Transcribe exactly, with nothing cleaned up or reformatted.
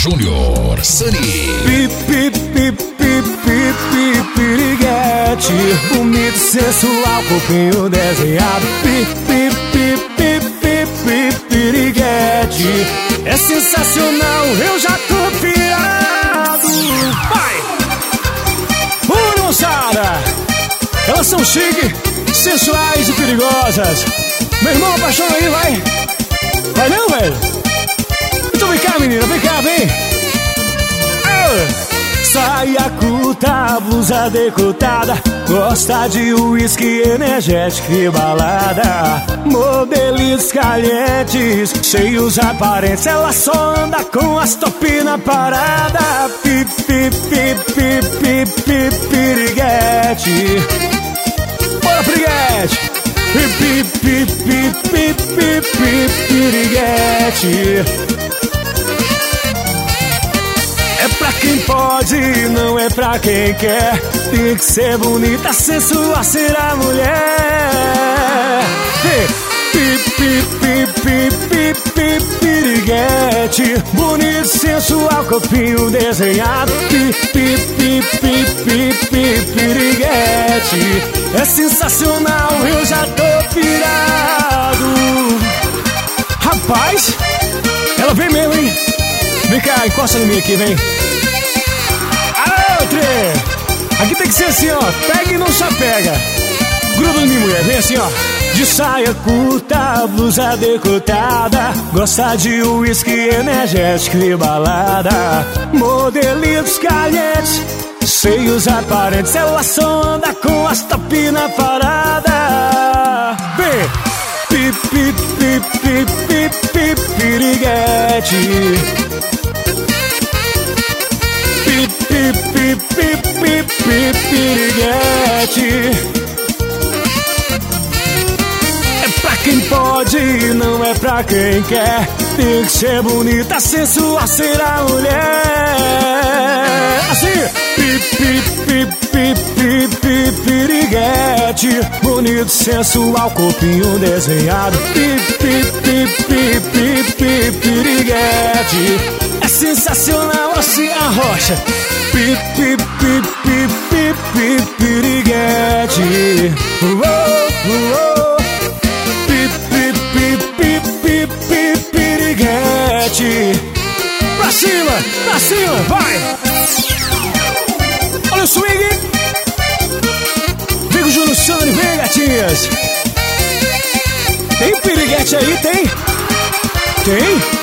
Júnior Sunny. Pi, pi, pi, pi, pi, pi, piriguete, bonito, sensual, corpinho desenhado. Pi, pi, pi, pi, pi, pi, piriguete, é sensacional, eu já tô pirado. Vai! Oi, moçada! Elas são chique, sensuais e perigosas. Meu irmão, apaixona aí, vai! Vai não, velho? Então vem cá, menina, vem cá, vem! Oh! Saia curta, blusa decotada, gosta de uísque energético e balada. Modelos calientes, cheios aparentes, ela só anda com as top na parada. Pi, pi, pi, pi, pi, pi, piriguete. Bora, piriguete! Pi, pi, pi, pi, pi, pi, pi, piriguete. É pra quem pode, não é pra quem quer. Tem que ser bonita, sensual, ser a mulher. Pi, pi, pi, pi, pi, pi, piriguete, bonito, sensual, corpinho desenhado. Pi, pi, pi, pi, pi, pi, piriguete, é sensacional, eu já tô pirado. Rapaz, ela vem mesmo, hein? Vem cá, encosta em mim aqui, vem. Aô, trê! Aqui tem que ser assim, ó. Pega e não se apega. Gruda em mim, mulher. Vem assim, ó. De saia curta, blusa decotada, gosta de uísque energético e balada. Modelos calientes, cheios aparentes, ela só anda com as top na parada. Vem! Pi, pi, pi, pi, pi, pi, piriguete. Pi, pi, pi, pi, pi, pi, piriguete. É pra quem pode, não é pra quem quer. Tem que ser bonita, sensual, ser a mulher. Assim, pi, pi, pi, pi, pi, pi, piriguete, bonito, sensual, corpinho desenhado. Pi, pi, pi, pi, pi, pi, piriguete, é sensacional, assim a rocha. Pi, pi, pi, pi, pi, pi, piriguete. Uou, uou. Pi, pi, pi, pi, pi, pi, piriguete. Pra cima, pra cima, vai! Olha o swing! Vem com o Júnior Sunny, vem, gatinhas! Tem piriguete aí, tem? Tem?